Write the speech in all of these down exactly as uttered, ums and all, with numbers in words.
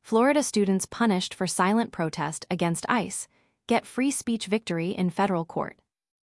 Florida students punished for silent protest against ICE get free speech victory in federal court.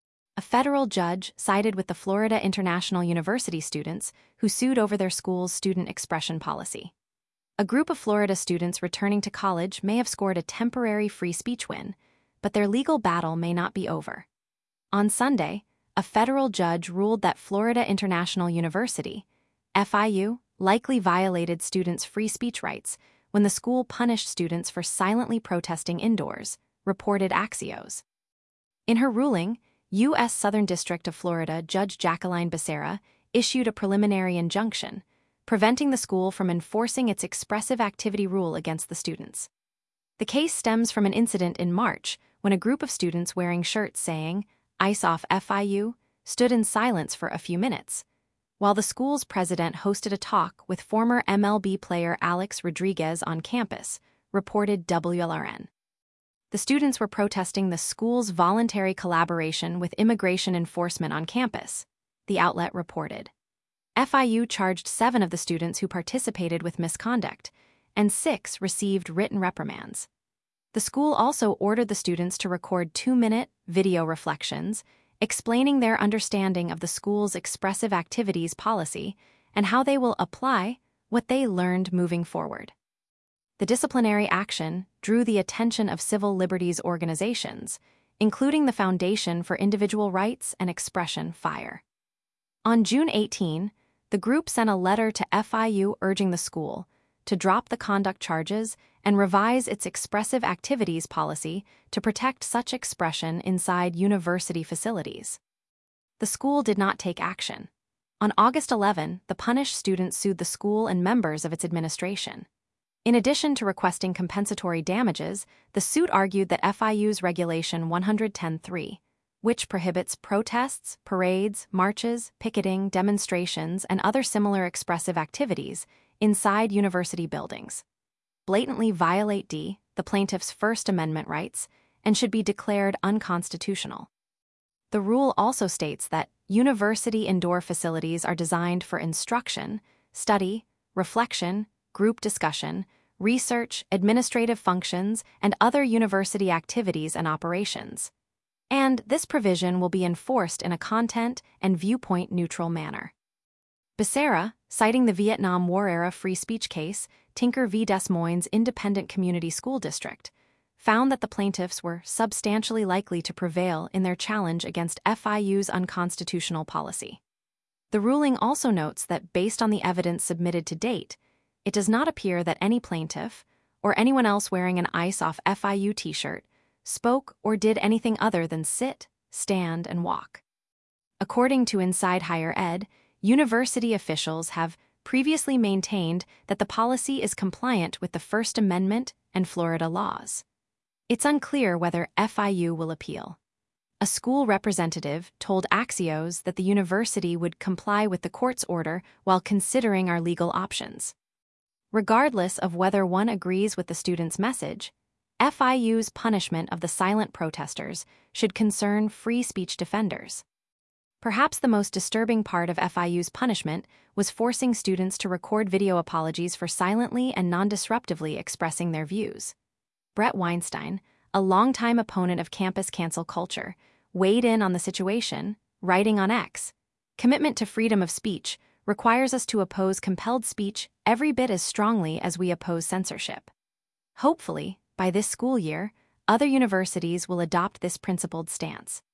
A federal judge sided with the Florida International University students who sued over their school's student expression policy. A group of Florida students returning to college may have scored a temporary free speech win, but their legal battle may not be over. On Sunday, a federal judge ruled that Florida International University, F I U, likely violated students' free speech rights when the school punished students for silently protesting indoors, reported Axios. In her ruling, U S Southern District of Florida Judge Jacqueline Becerra issued a preliminary injunction, preventing the school from enforcing its expressive activity rule against the students. The case stems from an incident in March when a group of students wearing shirts saying, "ICE off F I U," stood in silence for a few minutes, while the school's president hosted a talk with former M L B player Alex Rodriguez on campus, reported W L R N. The students were protesting the school's voluntary collaboration with immigration enforcement on campus, the outlet reported. F I U charged seven of the students who participated with misconduct, and six received written reprimands. The school also ordered the students to record two-minute video reflections explaining their understanding of the school's expressive activities policy and how they will apply what they learned moving forward. The disciplinary action drew the attention of civil liberties organizations, including the Foundation for Individual Rights and Expression, FIRE. On June eighteenth, the group sent a letter to F I U urging the school to drop the conduct charges and revise its expressive activities policy to protect such expression inside university facilities. The school did not take action. On August eleventh, the punished students sued the school and members of its administration. In addition to requesting compensatory damages, the suit argued that F I U's Regulation one ten point three, which prohibits protests, parades, marches, picketing, demonstrations, and other similar expressive activities inside university buildings, blatantly violate D, the plaintiff's First Amendment rights, and should be declared unconstitutional. The rule also states that university indoor facilities are designed for instruction, study, reflection, group discussion, research, administrative functions, and other university activities and operations. And this provision will be enforced in a content and viewpoint-neutral manner. Becerra, citing the Vietnam War-era free speech case, Tinker v. Des Moines Independent Community School District, found that the plaintiffs were substantially likely to prevail in their challenge against F I U's unconstitutional policy. The ruling also notes that based on the evidence submitted to date, it does not appear that any plaintiff, or anyone else wearing an ICE off F I U t-shirt, spoke or did anything other than sit, stand, and walk. According to Inside Higher Ed, university officials have previously maintained that the policy is compliant with the First Amendment and Florida laws. It's unclear whether F I U will appeal. A school representative told Axios that the university would comply with the court's order while considering our legal options. Regardless of whether one agrees with the student's message, F I U's punishment of the silent protesters should concern free speech defenders. Perhaps the most disturbing part of F I U's punishment was forcing students to record video apologies for silently and non-disruptively expressing their views. Brett Weinstein, a longtime opponent of campus cancel culture, weighed in on the situation, writing on X, "Commitment to freedom of speech requires us to oppose compelled speech every bit as strongly as we oppose censorship." Hopefully, by this school year, other universities will adopt this principled stance.